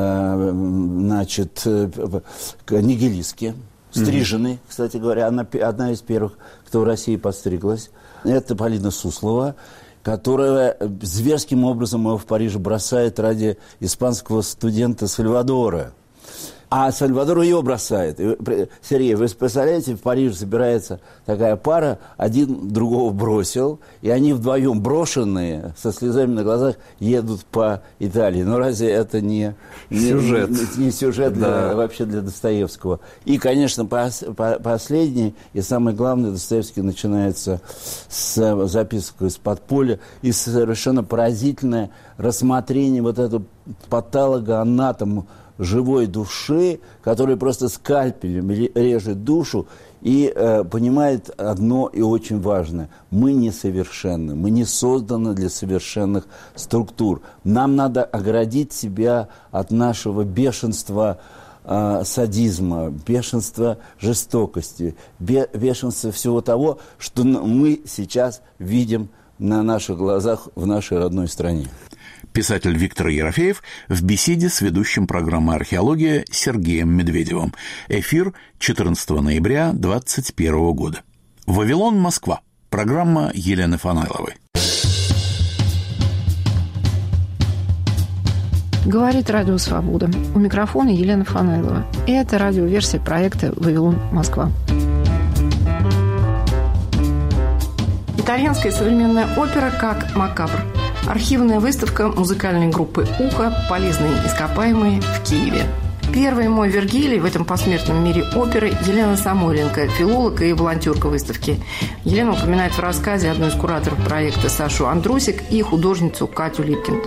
значит, нигилистки, стрижены, кстати говоря, она одна из первых, кто в России подстриглась. Это Полина Суслова, которая зверским образом его в Париже бросает ради испанского студента Сальвадора. А Сальвадор ее бросает. Сергей, вы представляете, в Париже собирается такая пара, один другого бросил, и они вдвоем брошенные, со слезами на глазах, едут по Италии. Но разве это не, не сюжет, не, не сюжет для, да. вообще для Достоевского? И, конечно, пос, по, последний и самое главное, Достоевский начинается с записок из подполья и совершенно поразительное рассмотрение вот этого патологоанатома живой души, который просто скальпелем режет душу и э, понимает одно и очень важное. Мы несовершенны, мы не созданы для совершенных структур. Нам надо оградить себя от нашего бешенства э, садизма, бешенства жестокости, бе, бешенства всего того, что мы сейчас видим на наших глазах в нашей родной стране. Писатель Виктор Ерофеев в беседе с ведущим программы «Археология» Сергеем Медведевым. Эфир четырнадцатого ноября двадцать первого года. «Вавилон, Москва». Программа Елены Фанайловой. Говорит Радио Свобода. У микрофона Елена Фанайлова. И это радиоверсия проекта «Вавилон, Москва». Итальянская современная опера как макабр. Архивная выставка музыкальной группы «Ухо. Полезные ископаемые» в Киеве. Первый мой Вергилий в этом посмертном мире оперы Елена Самойленко, филолог и волонтерка выставки. Елена упоминает в рассказе одну из кураторов проекта Сашу Андрусик и художницу Катю Липкинд.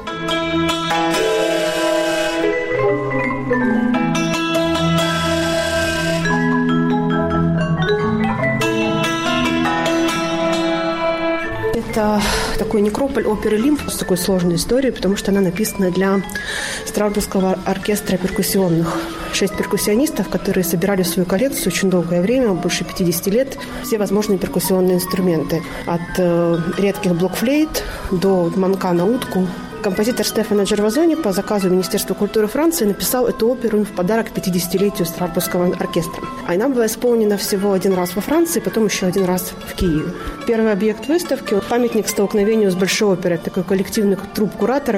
Это такой некрополь оперы «Лимф» с такой сложной историей, потому что она написана для Страсбургского оркестра перкуссионных. Шесть перкуссионистов, которые собирали в свою коллекцию очень долгое время, больше пятьдесят лет, все возможные перкуссионные инструменты. От э, редких блокфлейт до манка на утку. Композитор Стефано Джервазони по заказу Министерства культуры Франции написал эту оперу в подарок к пятидесятилетию Страсбургского оркестра. А она была исполнена всего один раз во Франции, потом еще один раз в Киеве. Первый объект выставки – памятник столкновению с Большой оперой. Такой коллективный труп кураторок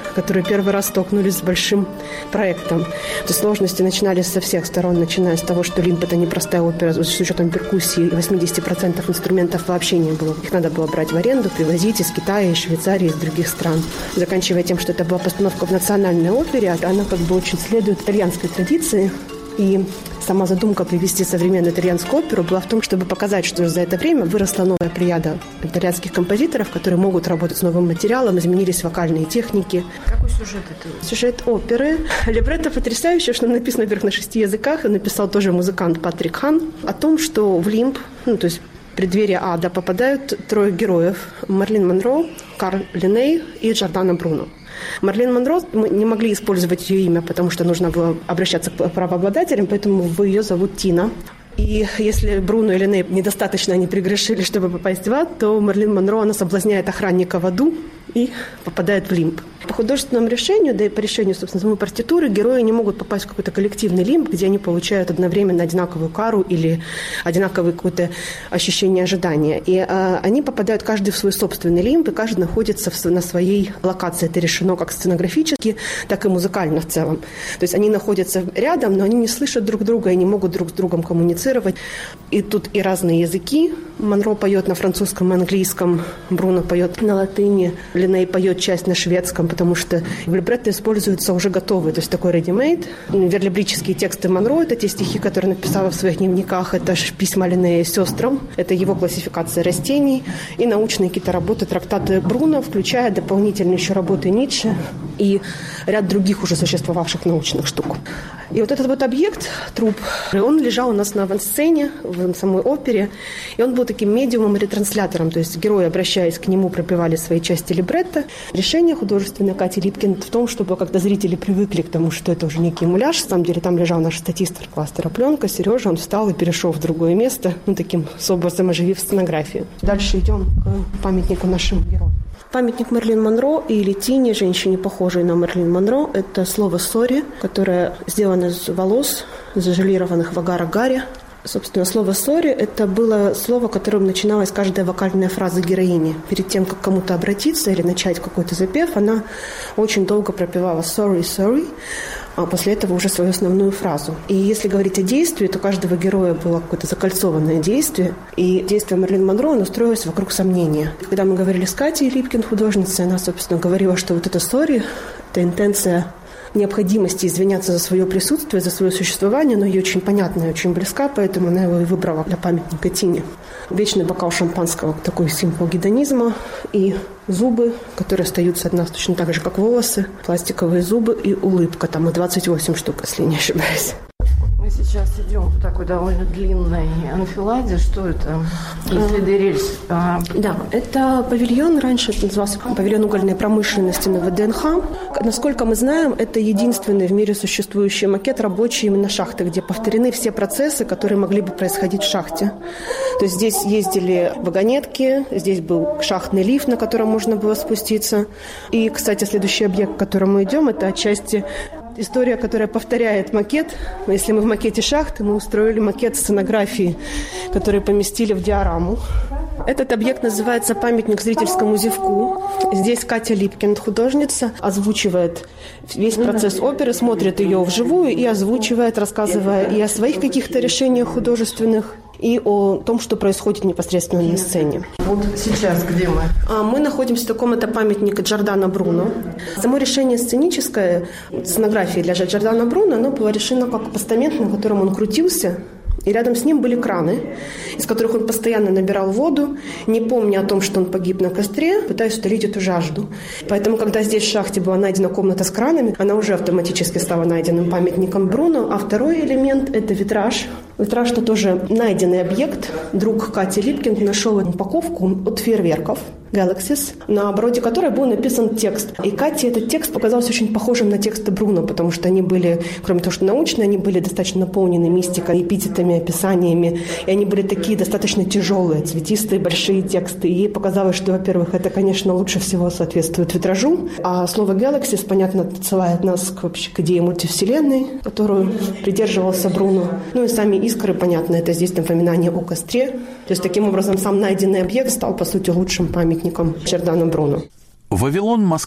которые первый раз столкнулись с большим проектом. То сложности начинались со всех сторон, начиная с того, что «Лимб» — это непростая опера, с учетом перкуссии, восемьдесят процентов инструментов вообще не было. Их надо было брать в аренду, привозить из Китая, из Швейцарии, из других стран. Заканчивая тем, что это была постановка в национальной опере, она как бы очень следует итальянской традиции. И сама задумка привести современную итальянскую оперу была в том, чтобы показать, что за это время выросла новая плеяда итальянских композиторов, которые могут работать с новым материалом, изменились вокальные техники. Какой сюжет это? Сюжет оперы. Либретто потрясающее, что написано, во-первых, на шести языках, и написал тоже музыкант Патрик Хан, о том, что в «Лимб», ну, то есть в преддверие ада, попадают трое героев: Марлин Монро, Карл Линней и Джордано Бруно. Марлин Монро, мы не могли использовать ее имя, потому что нужно было обращаться к правообладателям, поэтому ее зовут Тина. И если Бруно и Линней недостаточно они прегрешили, чтобы попасть в ад, то Марлин Монро, она соблазняет охранника в аду и попадает в «Лимб». По художественному решению, да и по решению, собственно, самой партитуры, герои не могут попасть в какой-то коллективный «Лимб», где они получают одновременно одинаковую кару или одинаковое какое-то ощущение ожидания. И а, они попадают каждый в свой собственный «Лимб», и каждый находится в, на своей локации. Это решено как сценографически, так и музыкально в целом. То есть они находятся рядом, но они не слышат друг друга и не могут друг с другом коммуницировать. И тут и разные языки. Монро поет на французском и английском, Бруно поет на латыни, Линней поет часть на шведском, потому что в либретто используются уже готовые, то есть такой ready-made. Верлибрические тексты Монро — это те стихи, которые написала в своих дневниках, это письма Линнея сестрам, это его классификация растений, и научные какие-то работы, трактаты Бруно, включая дополнительные еще работы Ницше и ряд других уже существовавших научных штук. И вот этот вот объект, труп, он лежал у нас на авансцене, в самой опере, и он был таким медиумом и ретранслятором, то есть герои, обращаясь к нему, пропевали свои части либретто. Решение художественной Кати Липкин в том, чтобы когда зрители привыкли к тому, что это уже некий муляж, на самом деле там лежал наш статист кластера пленка, Сережа, он встал и перешел в другое место, ну, таким с образом оживив сценографию. Дальше идем к памятнику нашим героям. Памятник Марлин Монро или Тине, женщине, похожей на Марлин Монро, это слово «сори», которое сделано из волос, зажелированных в агар-агаре. Собственно, слово «сори» — это было слово, которым начиналась каждая вокальная фраза героини. Перед тем, как кому-то обратиться или начать какой-то запев, она очень долго пропевала «sorry, sorry», а после этого уже свою основную фразу. И если говорить о действии, то у каждого героя было какое-то закольцованное действие. И действие Марлин Монро, оно строилось вокруг сомнения. Когда мы говорили с Катей Липкин, художницей, она, собственно, говорила, что вот это «сори» — это интенция необходимости извиняться за свое присутствие, за свое существование, но ей очень понятна и очень близка, поэтому она его и выбрала для памятника Тине. Вечный бокал шампанского, такой символ гедонизма, и зубы, которые остаются от нас точно так же, как волосы, пластиковые зубы и улыбка, там и двадцать восемь штук, если не ошибаюсь. Мы сейчас идем по такой довольно длинной анфиладе. Что это? Следы рельс. А... Да, это павильон, раньше это назывался павильон угольной промышленности на ВДНХ. Насколько мы знаем, это единственный в мире существующий макет рабочий именно шахты, где повторены все процессы, которые могли бы происходить в шахте. То есть здесь ездили вагонетки, здесь был шахтный лифт, на котором можно было спуститься. И, кстати, следующий объект, к которому мы идем, это отчасти история, которая повторяет макет. Если мы в макете шахты, мы устроили макет сценографии, который поместили в диораму. Этот объект называется «Памятник зрительскому зевку». Здесь Катя Липкин, художница, озвучивает весь процесс оперы, смотрит ее вживую и озвучивает, рассказывая и о своих каких-то решениях художественных, и о том, что происходит непосредственно на сцене. Вот сейчас где мы? Мы находимся в таком, это памятник Джордано Бруно. Само решение сценическое, сценографии для Джордано Бруно, оно было решено как постамент, на котором он крутился, и рядом с ним были краны, из которых он постоянно набирал воду, не помня о том, что он погиб на костре, пытаясь утолить эту жажду. Поэтому, когда здесь в шахте была найдена комната с кранами, она уже автоматически стала найденным памятником Бруно. А второй элемент – это витраж. Витраж – это тоже найденный объект. Друг Кати Липкин нашел упаковку от фейерверков Galaxies, на обороте которой был написан текст. И Кате этот текст показался очень похожим на тексты Бруно, потому что они были, кроме того, что научные, они были достаточно наполнены мистикой, эпитетами, описаниями, и они были такие достаточно тяжелые, цветистые, большие тексты. И ей показалось, что, во-первых, это, конечно, лучше всего соответствует витражу, а слово Galaxies, понятно, отсылает нас к, вообще, к идее мультивселенной, которую придерживался Бруно. Ну и сами искры, понятно, это здесь напоминание о костре. То есть, таким образом, сам найденный объект стал, по сути, лучшим памятником Джордано Бруно. Вавилон, Москва.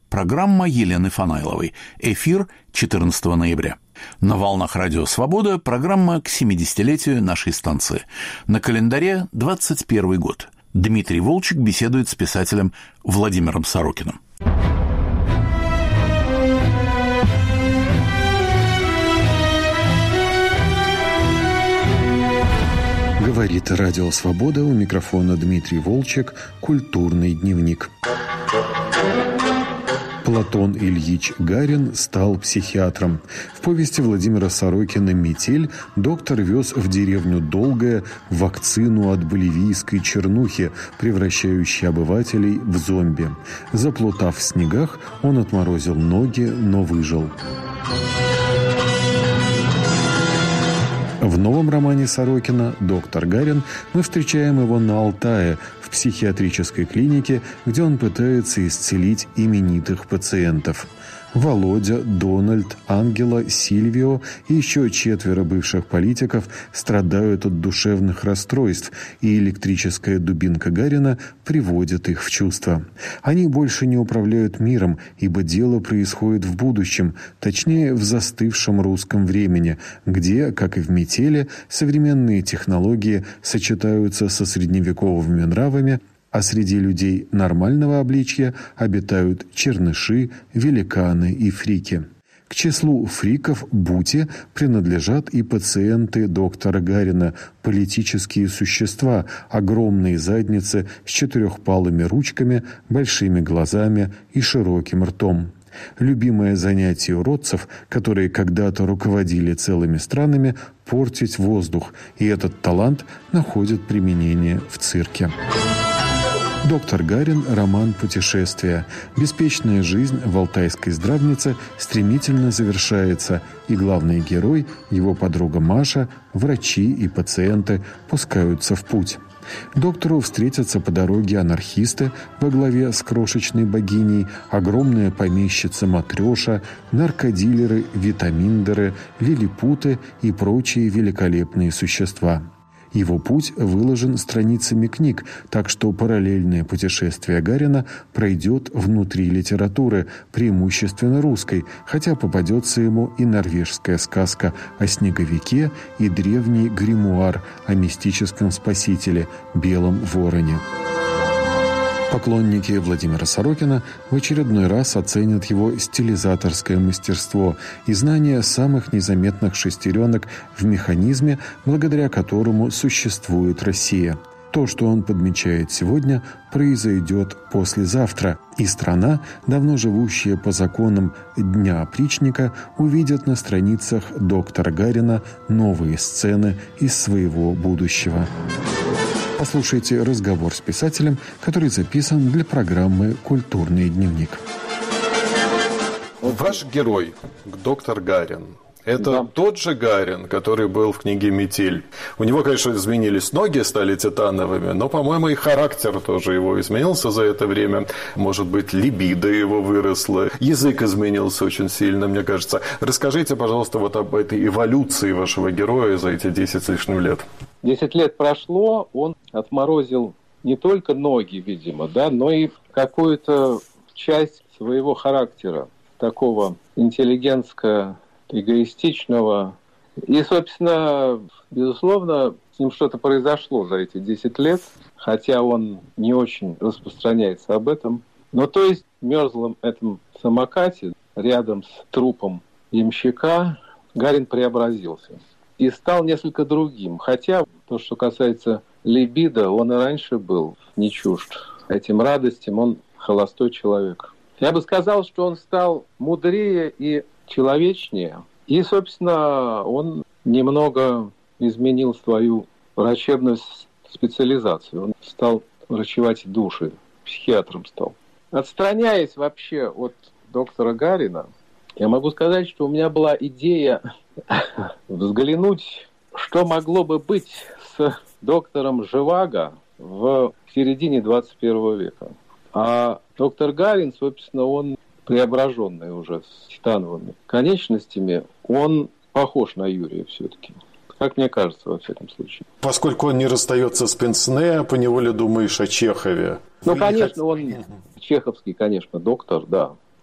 Программа Елены Фанайловой. Эфир четырнадцатого ноября. На волнах Радио Свобода программа к семидесятилетию нашей станции. На календаре двадцать первый год. Дмитрий Волчек беседует с писателем Владимиром Сорокиным. Говорит Радио Свобода, у микрофона Дмитрий Волчек, «Культурный дневник». Платон Ильич Гарин стал психиатром. В повести Владимира Сорокина «Метель» доктор вез в деревню Долгое вакцину от боливийской чернухи, превращающей обывателей в зомби. Заплутав в снегах, он отморозил ноги, но выжил. В новом романе Сорокина «Доктор Гарин» мы встречаем его на Алтае, в психиатрической клинике, где он пытается исцелить именитых пациентов. Володя, Дональд, Ангела, Сильвио и еще четверо бывших политиков страдают от душевных расстройств, и электрическая дубинка Гарина приводит их в чувство. Они больше не управляют миром, ибо дело происходит в будущем, точнее в застывшем русском времени, где, как и в «Метели», современные технологии сочетаются со средневековыми нравами, а среди людей нормального обличья обитают черныши, великаны и фрики. К числу фриков Бути принадлежат и пациенты доктора Гарина, политические существа, огромные задницы с четырехпалыми ручками, большими глазами и широким ртом. Любимое занятие уродцев, которые когда-то руководили целыми странами, портить воздух, и этот талант находит применение в цирке. «Доктор Гарин» – роман путешествия. Беспечная жизнь в алтайской здравнице стремительно завершается, и главный герой, его подруга Маша, врачи и пациенты пускаются в путь. Доктору встретятся по дороге анархисты во главе с крошечной богиней, огромная помещица Матрёша, наркодилеры, витаминдеры, лилипуты и прочие великолепные существа. Его путь выложен страницами книг, так что параллельное путешествие Гарина пройдет внутри литературы, преимущественно русской, хотя попадется ему и норвежская сказка о снеговике и древний гримуар о мистическом спасителе Белом Вороне. Поклонники Владимира Сорокина в очередной раз оценят его стилизаторское мастерство и знание самых незаметных шестеренок в механизме, благодаря которому существует Россия. То, что он подмечает сегодня, произойдет послезавтра, и страна, давно живущая по законам Дня опричника, увидит на страницах доктора Гарина новые сцены из своего будущего. Послушайте разговор с писателем, который записан для программы «Культурный дневник». Ваш герой, доктор Гарин, это да. Тот же Гарин, который был в книге «Метель». У него, конечно, изменились ноги, стали титановыми, но, по-моему, и характер тоже его изменился за это время. Может быть, либидо его выросло, язык изменился очень сильно, мне кажется. Расскажите, пожалуйста, вот об этой эволюции вашего героя за эти десять с лишним лет. Десять лет прошло, он отморозил не только ноги, видимо, да, но и какую-то часть своего характера, такого интеллигентского, эгоистичного. И, собственно, безусловно, с ним что-то произошло за эти десять лет, хотя он не очень распространяется об этом. Но то есть в мерзлом этом самокате, рядом с трупом ямщика, Гарин преобразился и стал несколько другим. Хотя то, что касается либидо, он и раньше был не чужд этим радостям, он холостой человек. Я бы сказал, что он стал мудрее и человечнее. И, собственно, он немного изменил свою врачебную специализацию. Он стал врачевать души, психиатром стал. Отстраняясь вообще от доктора Гарина, я могу сказать, что у меня была идея взглянуть, что могло бы быть с доктором Живаго в середине двадцать первого века. А доктор Гарин, собственно, он преображенный уже с титановыми конечностями, он похож на Юрия все-таки. Как мне кажется, во всяком случае. Поскольку он не расстается с пенсне, поневоле думаешь о Чехове. Ну, конечно, он чеховский, конечно, доктор, да.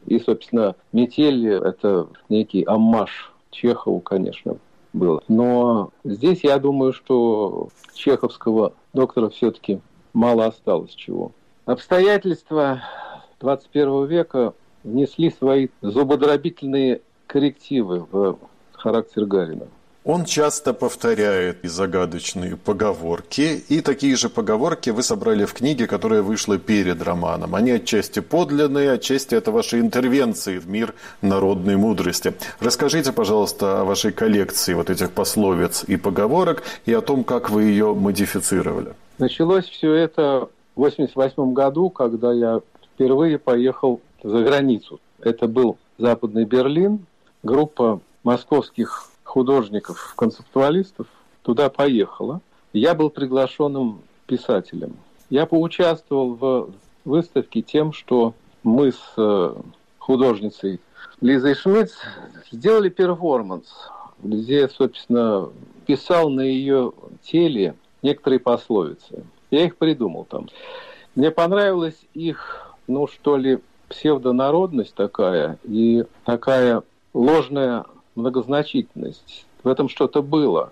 И, собственно, «Метель» — это некий оммаж Чехову, конечно, был. Но здесь я думаю, что чеховского доктора все-таки мало осталось чего. Обстоятельства двадцать первого века внесли свои зубодробительные коррективы в характер Гарина. Он часто повторяет и загадочные поговорки, и такие же поговорки вы собрали в книге, которая вышла перед романом. Они отчасти подлинные, отчасти это ваши интервенции в мир народной мудрости. Расскажите, пожалуйста, о вашей коллекции вот этих пословиц и поговорок и о том, как вы ее модифицировали. Началось все это в восемьдесят восьмом году, когда я впервые поехал за границу. Это был Западный Берлин, группа московских художников, концептуалистов туда поехала. Я был приглашенным писателем. Я поучаствовал в выставке тем, что мы с художницей Лизой Шмидц сделали перформанс, где, собственно, писал на ее теле некоторые пословицы. Я их придумал там. Мне понравилась их, ну что ли, псевдонародность такая и такая ложная многозначительность. В этом что-то было.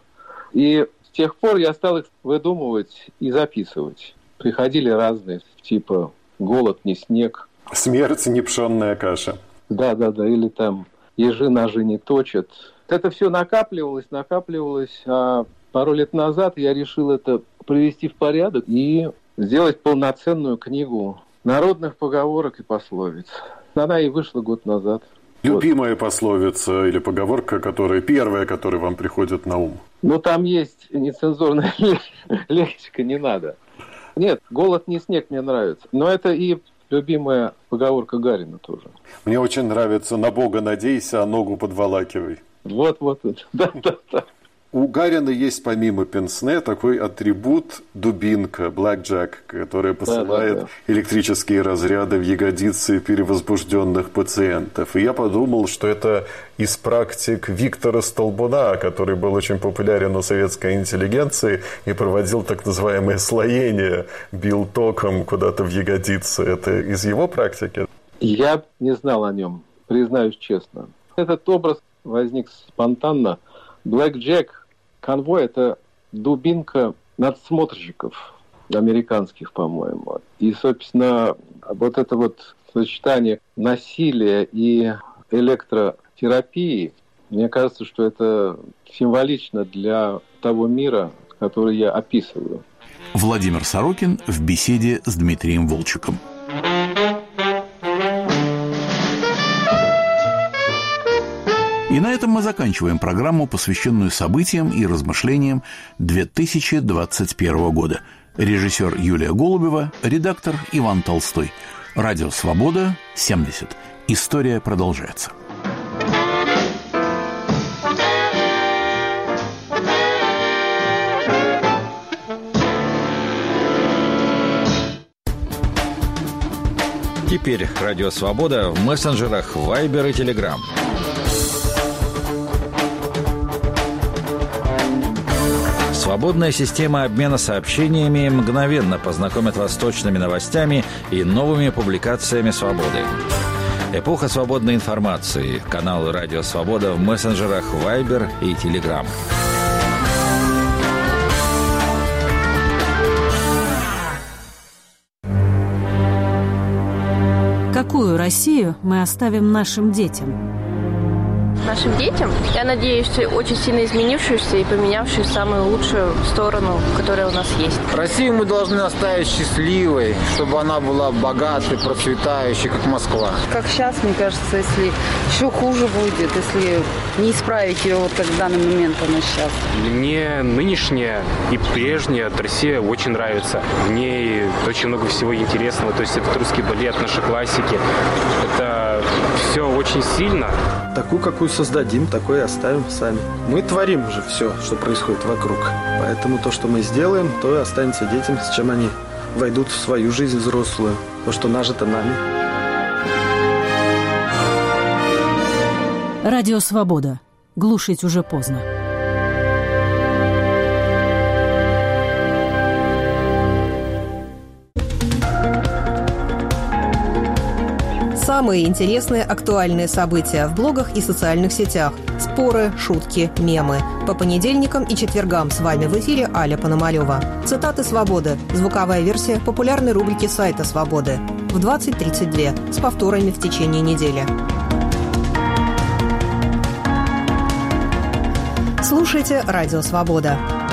И с тех пор я стал их выдумывать и записывать. Приходили разные, типа «голод не снег». «Смерть не пшенная каша». Да-да-да, или там «ежи ножи не точат». Это все накапливалось, накапливалось, а пару лет назад я решил это привести в порядок и сделать полноценную книгу народных поговорок и пословиц. Она и вышла год назад. Любимая вот пословица или поговорка, которая первая, которая вам приходит на ум? Ну, там есть нецензурная лексика, не надо. Нет, «голод не снег» мне нравится. Но это и любимая поговорка Гарина тоже. Мне очень нравится «на Бога надейся, а ногу подволакивай». Вот-вот, да-да-да. У Гарина есть помимо пенсне такой атрибут дубинка, блэкджек, которая посылает да, да, да. электрические разряды в ягодицы перевозбужденных пациентов. И я подумал, что это из практик Виктора Столбуна, который был очень популярен у советской интеллигенции и проводил так называемое слоение, бил током куда-то в ягодицы. Это из его практики? Я не знал о нем, признаюсь честно. Этот образ возник спонтанно. Блэкджек конвой – это дубинка надсмотрщиков американских, по-моему. И, собственно, вот это вот сочетание насилия и электротерапии, мне кажется, что это символично для того мира, который я описываю. Владимир Сорокин в беседе с Дмитрием Волчеком. И на этом мы заканчиваем программу, посвященную событиям и размышлениям две тысячи двадцать первого года. Режиссер Юлия Голубева, редактор Иван Толстой. Радио «Свобода», семьдесят. История продолжается. Теперь Радио «Свобода» в мессенджерах Viber и Telegram. Свободная система обмена сообщениями мгновенно познакомит вас с точными новостями и новыми публикациями «Свободы». Эпоха свободной информации. Канал «Радио Свобода» в мессенджерах Viber и Telegram. Какую Россию мы оставим нашим детям? Нашим детям, я надеюсь, очень сильно изменившуюся и поменявшую в самую лучшую сторону, которая у нас есть. Россию мы должны оставить счастливой, чтобы она была богатой, процветающей, как Москва. Как сейчас, мне кажется, если еще хуже будет, если не исправить ее, вот как в данный момент она сейчас. Мне нынешняя и прежняя Россия очень нравится. В ней очень много всего интересного. То есть это русский балет, наши классики. Это все очень сильно. Такую, какую создадим, такое и оставим сами. Мы творим же все, что происходит вокруг. Поэтому то, что мы сделаем, то и останется детям, с чем они войдут в свою жизнь взрослую. То, что нажито нами. Радио «Свобода». Глушить уже поздно. Самые интересные актуальные события в блогах и социальных сетях. Споры, шутки, мемы. По понедельникам и четвергам с вами в эфире Аля Пономарёва. Цитаты «Свободы». Звуковая версия популярной рубрики сайта «Свободы». В двадцать тридцать два с повторами в течение недели. Слушайте «Радио Свобода».